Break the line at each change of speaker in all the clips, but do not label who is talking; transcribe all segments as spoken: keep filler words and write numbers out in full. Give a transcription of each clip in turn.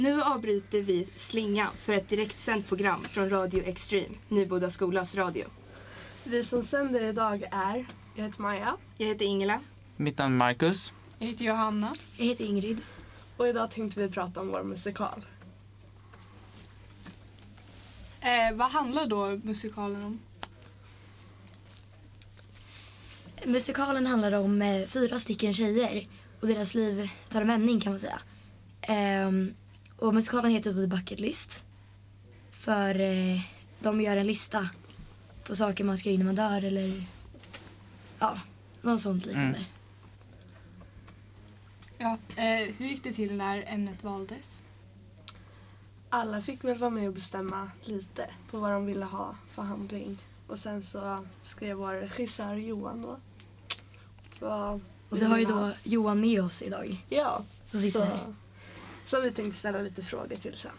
Nu avbryter vi Slinga för ett direktsänt program från Radio Extreme, Nyboda skolas radio.
Vi som sänder idag är, jag heter Maja.
Jag heter Ingela.
Mitt namn är Marcus.
Jag heter Johanna.
Jag heter Ingrid.
Och idag tänkte vi prata om vår musikal.
Eh, vad handlar då musikalen om?
Musikalen handlar om eh, fyra stycken tjejer och deras liv tar en vändning, kan man säga. Ehm, och musikalen heter The Bucket List. För eh, de gör en lista på saker man ska göra innan man dör eller ja, något sånt liknande.
Mm.
Ja, eh, hur gick det till när ämnet valdes?
Alla fick väl vara med och bestämma lite på vad de ville ha för handling. Och sen så skrev vår regissör Johan då. Vad
Och vi har ju då Johan med oss idag.
Ja,
Som sitter
så,
här.
så vi tänkte ställa lite frågor till sen.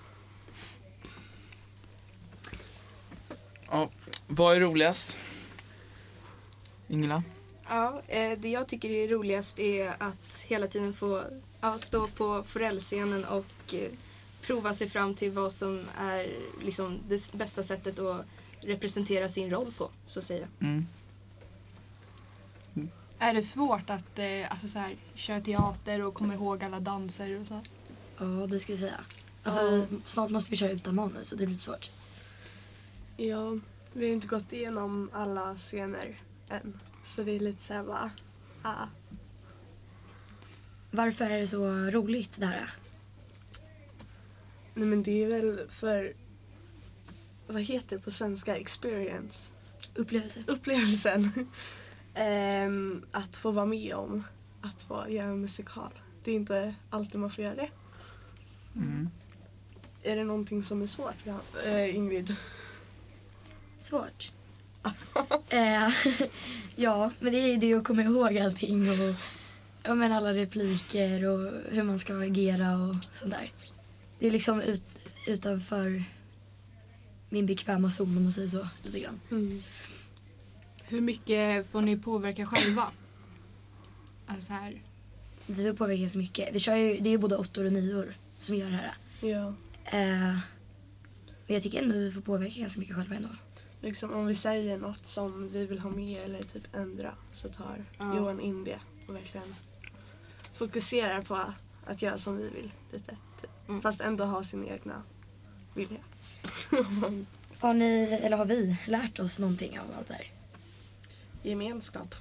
Ja, vad är roligast? Ingela?
Ja, eh, det jag tycker är roligast är att hela tiden få ja, stå på forellscenen och eh, prova sig fram till vad som är liksom, det bästa sättet att representera sin roll på, så att säga.
Mm.
Är det svårt att eh, alltså så här, köra teater och komma ihåg alla danser och så?
Ja, det skulle jag säga. Alltså,
Ja.
snart måste vi köra utan manus så det blir lite svårt.
Ja, vi har inte gått igenom alla scener än. Så det är lite så här bara, ah.
Varför är det så roligt det här?
Nej men det är väl för, vad heter det på svenska? Experience.
Upplevelse.
Upplevelsen. Ehm, att få vara med om att få göra en musikal. Det är inte alltid man får göra det.
Mm.
Är det någonting som är svårt? Ja, eh, Ingrid?
Svårt. eh, ja, men det är ju det att komma ihåg allting och ja, men alla repliker och hur man ska agera och sånt där. Det är liksom ut, utanför min bekväma zon, om man säger så, lite grann.
Mm.
Hur mycket får ni påverka själva? Alltså här.
Vi får påverka så mycket. Vi kör ju, det är ju både åttor och nior som gör det här.
Ja.
Eh, men jag tycker ändå vi får påverka ganska mycket själva ändå.
Liksom om vi säger något som vi vill ha med eller typ ändra så tar
Ja.
Johan in det och verkligen fokuserar på att göra som vi vill lite. Typ.
Mm.
Fast ändå ha sin egna vilja.
Har ni, eller har vi, lärt oss någonting av allt det här?
Gemenskap.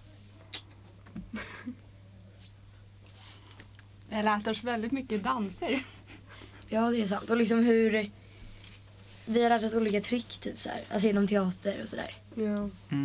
Vi har lärt oss väldigt mycket danser.
Ja, det är sant. Och liksom hur vi har lärt oss olika trick typ så här, alltså inom teater och sådär.
Ja.
Mm.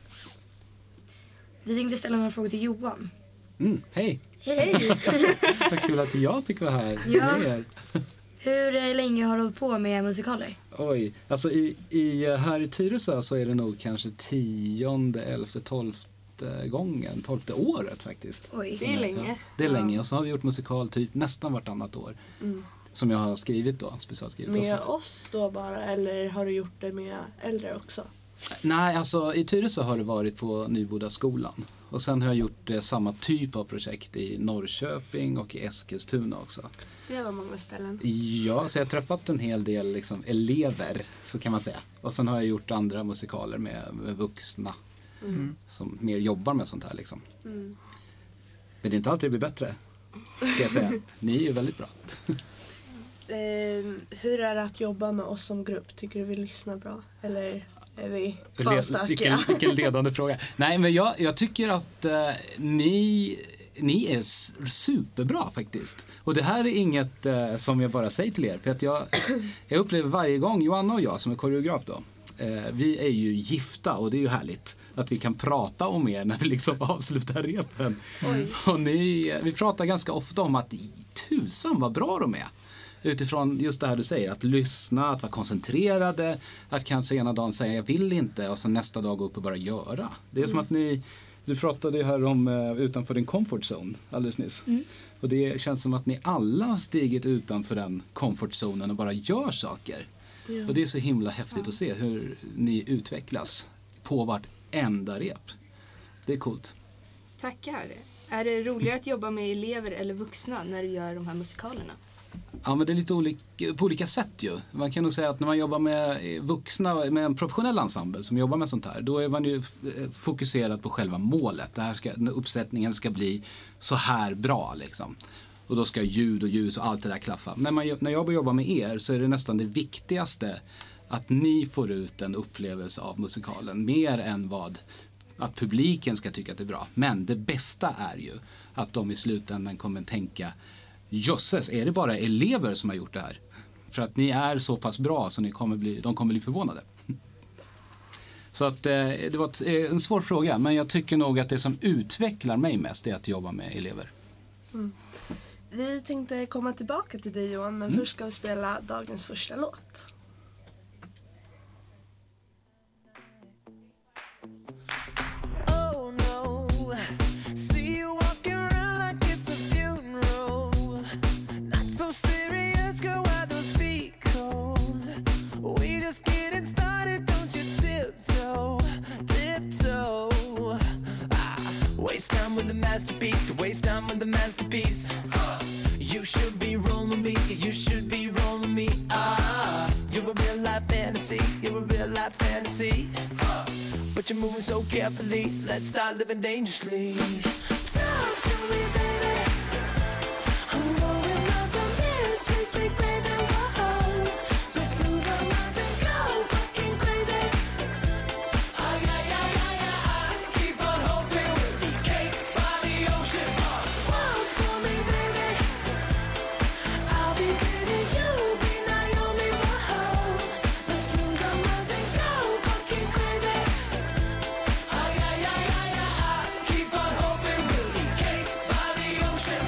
Vi tänkte ställa några frågor till Johan.
Mm, hej!
Hej!
Vad kul att jag fick vara här
Ja.
med er.
Hur eh, länge har du hållit på med musikaler?
Oj, alltså i, i, här i Tyresö så är det nog kanske tionde, elfte, tolfte gången, tolfte året faktiskt.
Oj.
Det är länge.
Ja, det är
Ja.
länge och så har vi gjort musikal typ nästan vartannat år.
Mm.
Som jag har skrivit då, specialskrivit. Och
Med
så,
oss då bara eller har du gjort det med äldre också?
nej, alltså i Tyresö har det varit på Nyboda skolan. Och sen har jag gjort eh, samma typ av projekt i Norrköping och i Eskilstuna också.
Det var många ställen.
Ja, så jag har träffat en hel del liksom, elever, så kan man säga. Och sen har jag gjort andra musikaler med, med vuxna
Mm.
som mer jobbar med sånt här. Liksom.
Mm.
Men det är inte alltid det blir bättre, ska jag säga. Ni är ju väldigt bra.
Eh, hur är det att jobba med oss som grupp? Tycker du vi lyssnar bra? Eller är vi bara
Led,
stökiga?
vilken, vilken ledande fråga. Nej, men jag, jag tycker att eh, ni, ni är s- superbra faktiskt. Och det här är inget eh, som jag bara säger till er. För att jag, jag upplever varje gång, Johanna och jag som är koreograf då, eh, vi är ju gifta och det är ju härligt att vi kan prata om er när vi liksom avslutar repen.
Oj.
Och ni, vi pratar ganska ofta om att tusan vad bra de är. Utifrån just det här du säger, att lyssna, att vara koncentrerade, att kanske ena dagen säga jag vill inte och sen nästa dag gå upp och bara göra. Det är
Mm.
som att ni, du pratade ju här om uh, utanför din comfort zone alldeles nyss.
Mm.
Och det känns som att ni alla har stigit utanför den comfortzonen och bara gör saker.
Ja.
Och det är så himla häftigt att se hur ni utvecklas på vartenda rep. Det är coolt.
Tackar. Är det roligare att jobba med elever eller vuxna när du gör de här musikalerna?
Ja, men det är lite olika, på olika sätt ju. Man kan nog säga att när man jobbar med vuxna, med en professionell ensemble som jobbar med sånt här, då är man ju fokuserad på själva målet. Det här ska, uppsättningen ska bli så här bra liksom. Och då ska ljud och ljus och allt det där klaffa. När, man, när jag jobbar med er så är det nästan det viktigaste att ni får ut en upplevelse av musikalen. Mer än vad att publiken ska tycka att det är bra. Men det bästa är ju att de i slutändan kommer tänka, jösses, är det bara elever som har gjort det här? För att ni är så pass bra så ni kommer bli, de kommer bli förvånade. Så att eh, det var ett, en svår fråga, men jag tycker nog att det som utvecklar mig mest är att jobba med elever.
Mm. Vi tänkte komma tillbaka till dig Johan, men mm. först ska vi spela dagens första låt.
Waste time with the masterpiece, to waste time with the masterpiece. Uh, you should be rolling me, you should be rolling me. Ah, you're a real life fantasy, you're a real life fantasy. Uh, but you're moving so carefully, let's start living dangerously. Talk to me, baby. I'm going up from this, sweet, sweet baby. Whoa, let's lose our minds and go fucking crazy. Ah, yeah, yeah, yeah, yeah, I keep on hoping we'll be cake by the ocean. Walk for me, baby. I'll be pretty, you'll be Naomi. Whoa, let's lose our minds and go fucking crazy. Ah, yeah, yeah, yeah, yeah, I keep on hoping we'll be cake by the ocean.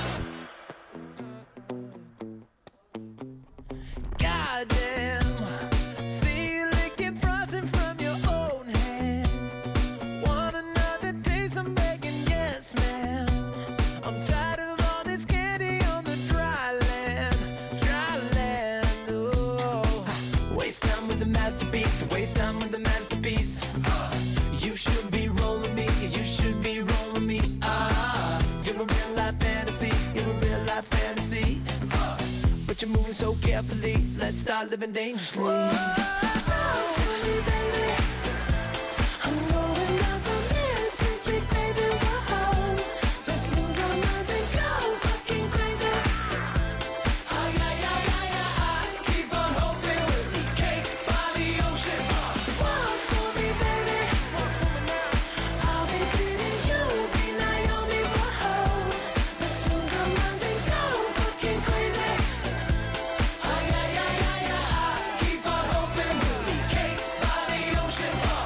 Goddamn, see you licking frosting from your own hands. Want another taste? I'm begging, yes, ma'am. I'm tired of all this candy on the dry land, dry land. Oh, waste time with the masterpiece, to waste time with the masterpiece. Uh, you should be rolling me, you should be rolling me. Ah, you're a real life fantasy, you're a real life fantasy. Uh, but you're moving so carefully, let's start living dangerously. Talk to me, baby. I'm going up from this, sweet, sweet baby. Whoa, let's lose our minds and go fucking crazy. Ah, yeah, yeah, yeah, yeah, I keep on hoping we'll be cake by the ocean. Walk for me, baby. I'll be pretty, you'll be Naomi. Whoa, let's lose our minds and go fucking crazy. Ah, yeah, yeah, yeah, yeah, I keep on hoping we'll be cake by the ocean. Ah,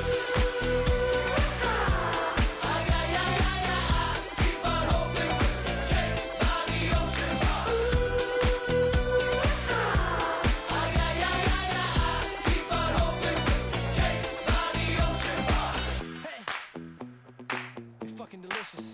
yeah, yeah, yeah, yeah, I keep on hoping we'll be cake by the ocean. Ah, yeah, yeah, yeah, yeah, I keep on hoping we'll be cake by the ocean. Hey, you're fucking delicious.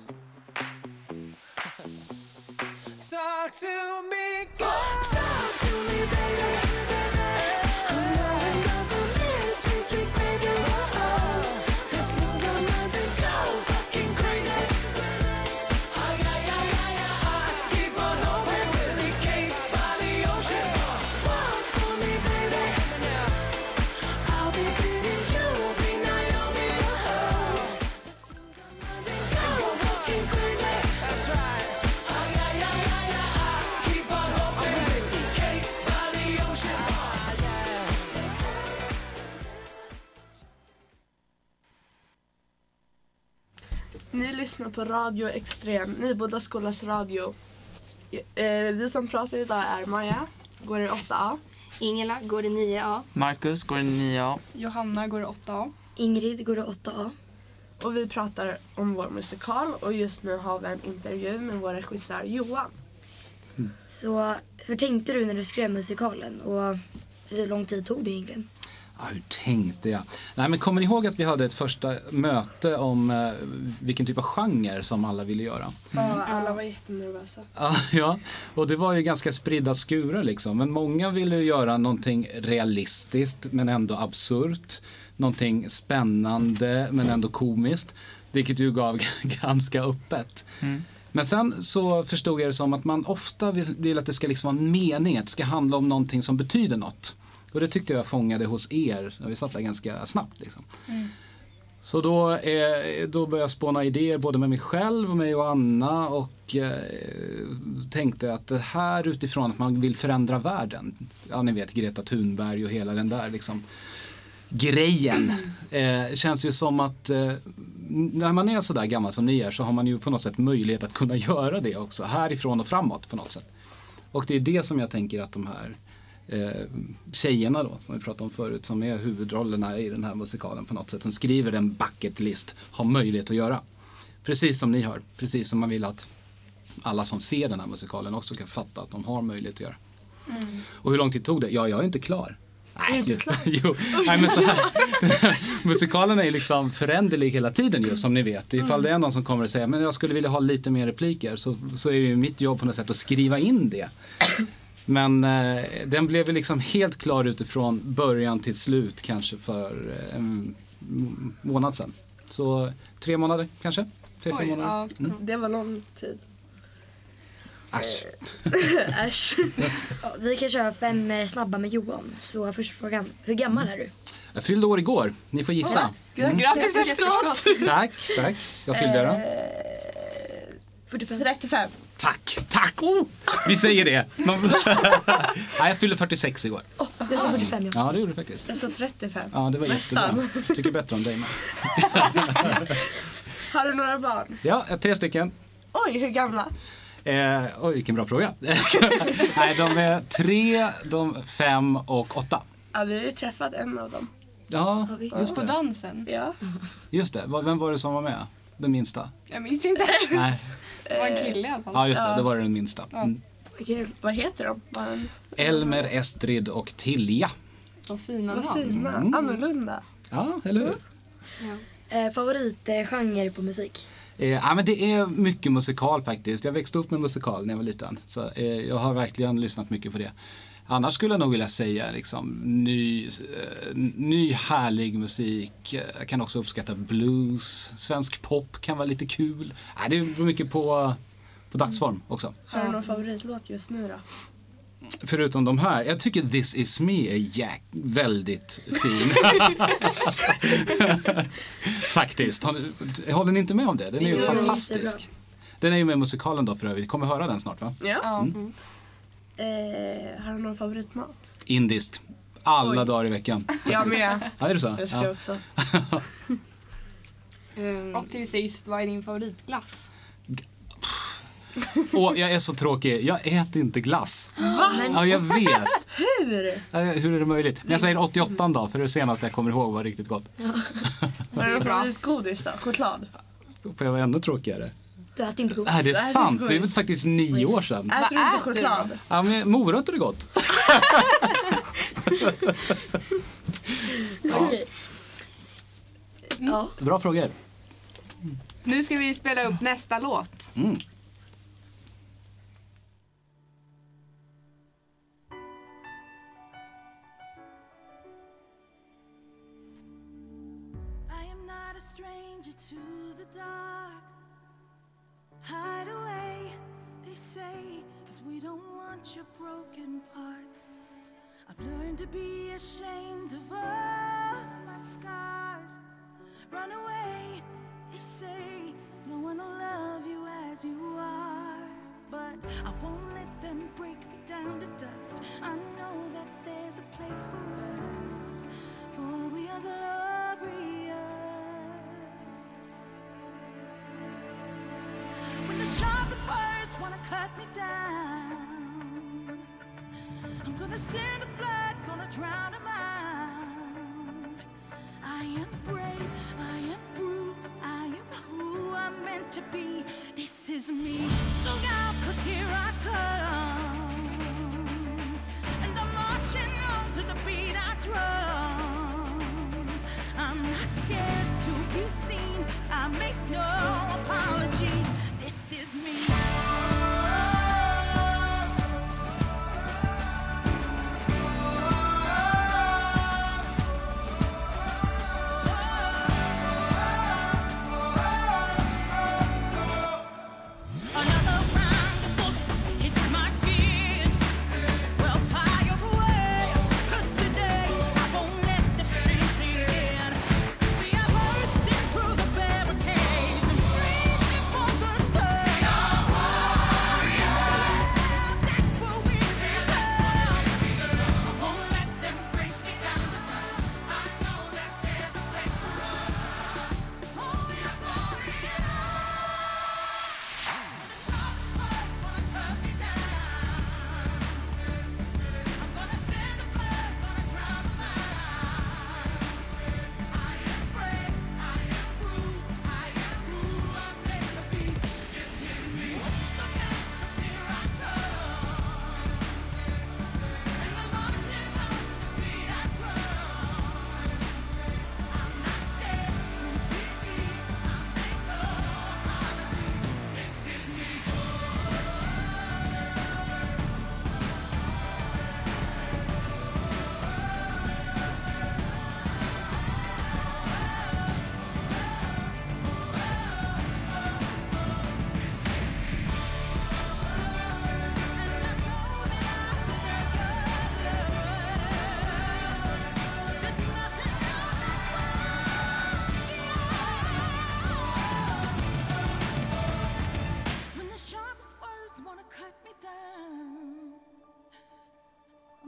Talk to me, girl. Talk to me, baby. I'm going up from this, sweet, sweet baby. Whoa, let's lose our minds and go fucking crazy. Ah, yeah, yeah, yeah, yeah, I keep on hoping we'll be cake by the ocean. Walk for me, baby. I'll be pretty, you'll be Naomi. Whoa, let's lose our minds and go fucking crazy. That's right. Ah, yeah, yeah, yeah, yeah, I keep on hoping we'll be cake by the ocean. Ah, yeah.
Ni lyssnar på Radio Extrem, Nyboda skolas radio. Eh, vi som pratar idag är Maja, går i åtta A.
Ingela går i nio A.
Marcus går i nio A.
Johanna går i åtta A.
Ingrid går i åtta A.
Och vi pratar om vår musikal och just nu har vi en intervju med vår regissör Johan.
Så hur tänkte du när du skrev musikalen och hur lång tid tog det egentligen?
Ja, hur tänkte jag? Nej, men kommer ni ihåg att vi hade ett första möte om eh, vilken typ av genre som alla ville göra?
Ja, alla var jättenervösa.
Ja, ja, och det var ju ganska spridda skurar liksom. Men många ville ju göra någonting realistiskt men ändå absurt. Någonting spännande men ändå komiskt. Vilket ju gav ganska öppet.
Mm.
Men sen så förstod jag det som att man ofta vill, vill att det ska liksom vara en mening, att det ska handla om någonting som betyder något. Och det tyckte jag fångade hos er när vi satt där ganska snabbt. Liksom. Mm. Så då, eh, då började jag spåna idéer både med mig själv och mig och Anna och eh, tänkte att det här utifrån att man vill förändra världen. Ja, ni vet Greta Thunberg och hela den där liksom grejen. Eh, känns ju som att eh, när man är så där gammal som ni är så har man ju på något sätt möjlighet att kunna göra det också. Härifrån och framåt på något sätt. Och det är det som jag tänker att de här eh, tjejerna då, som vi pratade om förut, som är huvudrollerna i den här musikalen på något sätt, som skriver en bucket list, har möjlighet att göra. Precis som ni har. Precis som man vill att alla som ser den här musikalen också kan fatta att de har möjlighet att göra. Mm. Och hur lång tid tog det? Ja, jag är inte klar. Nej,
inte klar.
jo, nej men så här. Musikalen är ju liksom föränderlig hela tiden ju, som ni vet. Ifall det är någon som kommer och säger men jag skulle vilja ha lite mer repliker, så, så är det ju mitt jobb på något sätt att skriva in det. Men eh, den blev ju liksom helt klar utifrån början till slut kanske för eh, en månad sedan. Så tre månader kanske? Tre,
Oj,
fyra månader.
ja, mm. Det var lång tid.
Äsch.
Äsch.
Ja, vi kan köra fem eh, snabba med Johan. Så första frågan, hur gammal är du?
Jag fyllde år igår, ni får gissa.
Mm. Grattis efterskott!
Tack, tack. Jag fyllde då.
fyrtiofem. trettiofem.
Tack, tack! Oh, vi säger det. Nej, jag fyllde fyrtiosex igår.
Oh, jag sa fyrtiofem också.
Ja, det gjorde du faktiskt.
Jag sa trettiofem.
Ja, det var jättebra. Jag tycker bättre om dig med.
Har du några barn?
Ja, tre stycken.
Oj, hur gamla?
Eh, oj, vilken bra fråga. Nej, de är tre, de fem och åtta.
Ja, vi har ju träffat en av dem.
Ja, just
På
det.
dansen.
Ja.
Just det. Vem var det som var med? Den minsta?
Jag minns inte.
Nej.
Det var en kille i alla fall.
Ja, just det.
Ja.
Det var den minsta. Mm.
Okej, vad heter de? Vad,
Elmer, Estrid och Tilja.
Så fina
vad
namn.
fina.
Mm.
Annorlunda.
Ja, eller hur?
Eh, favoritgenre på musik?
Eh, ja, men det är mycket musikal faktiskt. Jag växte upp med musikal när jag var liten. Så eh, jag har verkligen lyssnat mycket på det. Annars skulle jag nog vilja säga liksom, ny, eh, ny härlig musik. Jag kan också uppskatta blues. Svensk pop kan vara lite kul. Eh, det beror mycket på, på dagsform också.
Har du någon favoritlåt just nu då?
Förutom de här. Jag tycker This Is Me är jäk, väldigt fin. Faktiskt. Håller, håller ni inte med om det? Den är ju
Jo,
fantastisk. Den är ju med i musikalen då för övrigt. Kommer höra den snart va?
Ja.
Ja.
Mm.
Eh, har du någon favoritmat?
Indiskt. Alla
Oj.
dagar i veckan.
Jag med.
Ja, är det så?
Jag ska
Ja.
också.
Ehm,
Och till sist, vad är din favoritglass?
Och jag är så tråkig. Jag äter inte glass.
Va? Men,
Ja, jag vet.
Hur?
Ja, hur är det möjligt? Men jag säger åttioåtta då, för det senaste jag kommer ihåg var riktigt gott.
Har du någon favoritgodis då? Choklad?
Får jag vara ännu tråkigare?
du äter inte godis?
Är det
Nej, det är
sant? Det är väl
godis.
faktiskt nio år sedan.
Äter du inte
äter du
choklad?
Ja, men morötter är gott.
Okej. Ja.
Bra frågor.
Nu ska vi spela upp nästa låt.
Mm.
I am not a stranger to the dark. Hide away, they say, 'cause we don't want your broken parts. I've learned to be ashamed of all my scars. Run away, they say, no one will love you as you are. But I won't let them break me down to dust. I know that there's a place for us, for we are glorious. When the sharpest words wanna cut me down, I'm gonna send the blood, gonna drown them out. I am brave, I am bruised, I am who I'm meant to be. This is me. Look out, 'cause here I come, and I'm marching on to the beat I drum. I'm not scared to be seen, I make no apologies. This is me.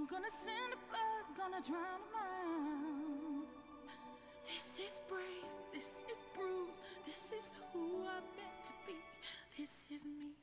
I'm gonna send the blood, gonna drown a mind. This is brave, this is bruised, this is who I'm meant to be. This is me.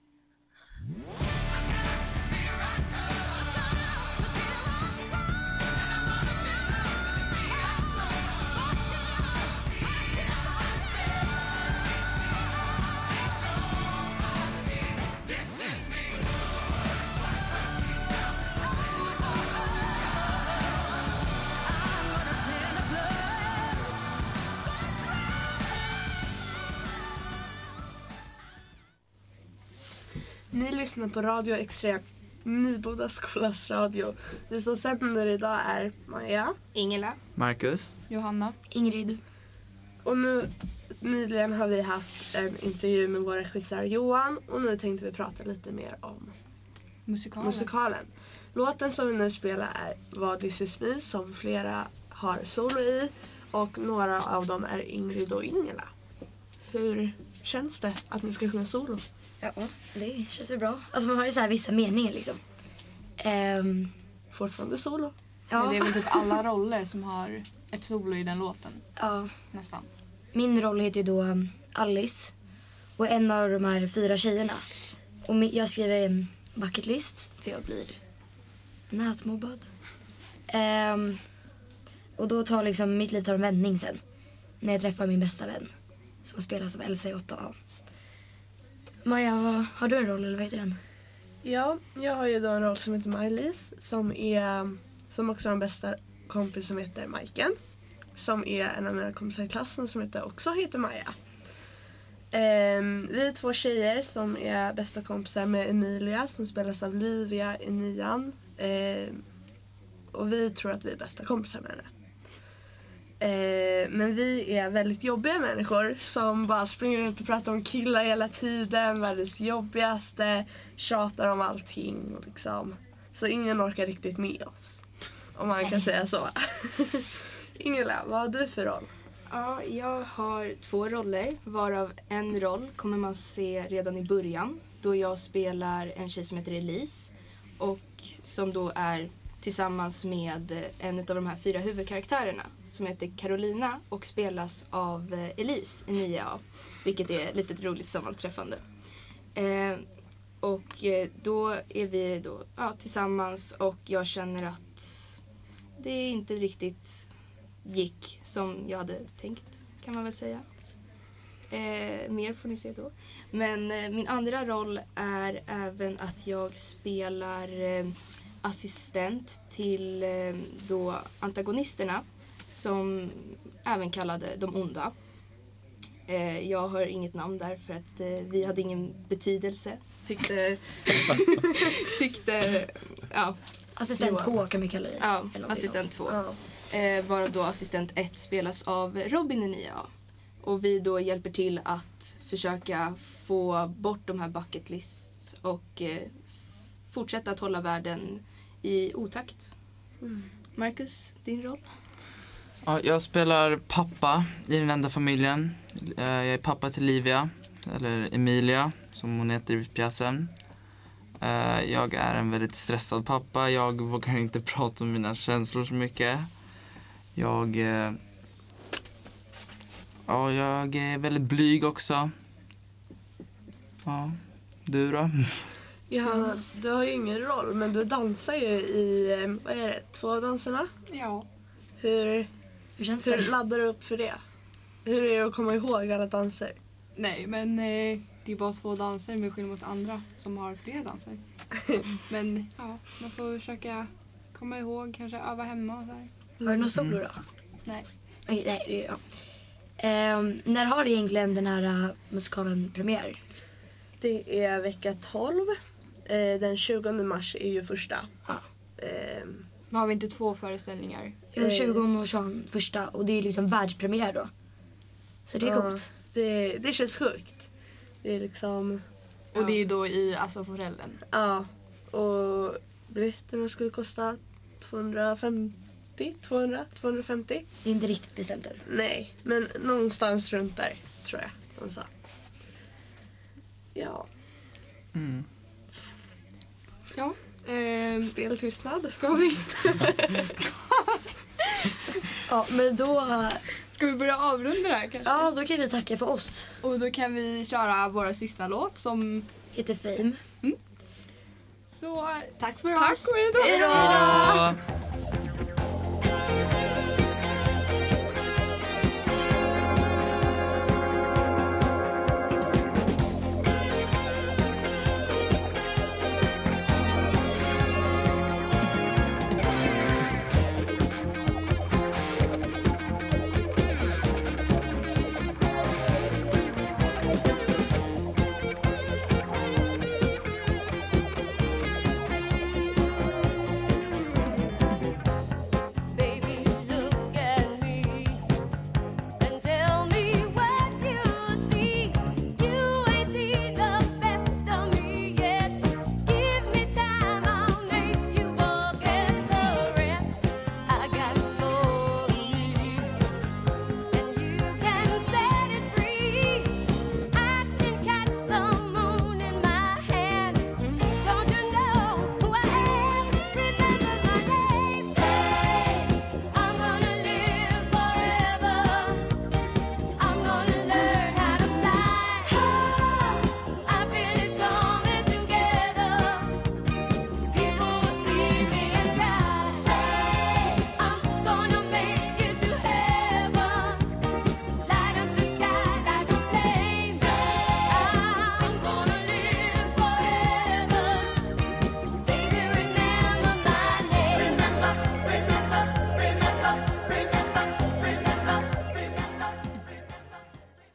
Ni lyssnar på Radio Extrem, Nyboda skolas radio. Vi som sänder idag är Maja,
Ingela.
Marcus.
Johanna.
Ingrid.
och nu nyligen har vi haft en intervju med vår regissör Johan, och nu tänkte vi prata lite mer om
Musikalen.
musikalen. Låten som vi nu spelar är Vad This Is Me, som flera har solo i, och några av dem är Ingrid och Ingela. Hur känns det att ni ska sjunga solo?
Ja, det känns ju bra. Alltså man har ju så här vissa meningar liksom. Ehm,
Fortfarande solo?
Men
ja,
det är väl typ alla roller som har ett solo i den låten.
ja.
Nästan.
Min roll heter ju då um, Alice. Och en av de här fyra tjejerna. Och mi- jag skriver en bucketlist, för jag blir nätmobbad. Ehm, och då tar liksom mitt liv tar en vändning sen. När jag träffar min bästa vän. Som spelas av Elsa i åtta A. Maja, vad, har du en roll eller vad heter den?
Ja, jag har ju då en roll som heter Maj-Lis, som är som också har en bästa kompis som heter Majken, som är en av mina kompisar i klassen som heter, också heter Maja. Ehm, vi är två tjejer som är bästa kompisar med Emilia, som spelas av Livia i nian. Ehm, och vi tror att vi är bästa kompisar med henne. Eh, men vi är väldigt jobbiga människor som bara springer runt och pratar om killar hela tiden, världens jobbigaste, tjatar om allting och liksom. Så ingen orkar riktigt med oss, om man kan säga så. Ingela, vad har du för roll?
Ja, jag har två roller, varav en roll kommer man se redan i början, då jag spelar en tjej som heter Elise, och som då är tillsammans med en av de här fyra huvudkaraktärerna som heter Carolina och spelas av Elise i nio A, vilket är lite roligt sammanträffande. Eh, och då är vi då, ja, tillsammans, och jag känner att det inte riktigt gick som jag hade tänkt, kan man väl säga. Eh, mer får ni se då. Men eh, min andra roll är även att jag spelar eh, assistent till eh, då antagonisterna, som även kallade de onda. Eh, jag har inget namn där för att eh, vi hade ingen betydelse. Tyckte... tyckte... Ja.
Assistent
Johan.
två kan vi kalla det.
Ja,
Eller någonting
assistent
sånt.
två.
Ja.
Eh, varav då assistent ett spelas av Robin i nio A. Och vi då hjälper till att försöka få bort de här bucket lists och eh, fortsätta att hålla världen i otakt.
Mm.
Marcus, din roll?
Ja, jag spelar pappa i Den enda familjen. Eh, Jag är pappa till Livia, eller Emilia som hon heter i pjäsen. Eh, Jag är en väldigt stressad pappa. Jag vågar inte prata om mina känslor så mycket. Jag, eh, ja, jag är väldigt blyg också. Ja, du då?
Ja, du har ju ingen roll, men du dansar ju i, eh, vad är det, två danserna?
Ja.
Hur,
Hur känns
hur
det?
laddar du upp för det? Hur är det att komma ihåg alla danser?
Nej, men eh, det är bara två danser med skillnad mot andra som har fler danser. Men ja, man får försöka komma ihåg, kanske öva hemma och så här.
Har du någon solo då?
Nej.
Okej, nej, det är ja. Ehm, när har egentligen den här uh, musikalen premiär?
Det är vecka tolv. Eh, den tjugonde mars är ju första.
Ja.
Eh,
Men har vi inte två föreställningar?
Jag har tjugonde och tjugoandra första, och det är liksom världspremiär då. Så det är
ja,
coolt.
det, det känns sjukt. Det är liksom,
Och det är då i alltså Forellen.
ja. Och biljetterna skulle kosta tvåhundrafemtio, tvåhundra, tvåhundrafemtio.
Det är inte riktigt bestämt än.
Nej, men någonstans runt där, tror jag de sa. Ja.
Mm.
Ja. Ehm,
Stel tystnad.
ska vi,
Ja, men då,
ska vi börja avrunda det här kanske?
ja, då kan vi tacka för oss.
Och då kan vi köra våra sista låt som...
Heter Fame.
Så
Tack för
tack
oss.
och hejdå!
Hej då!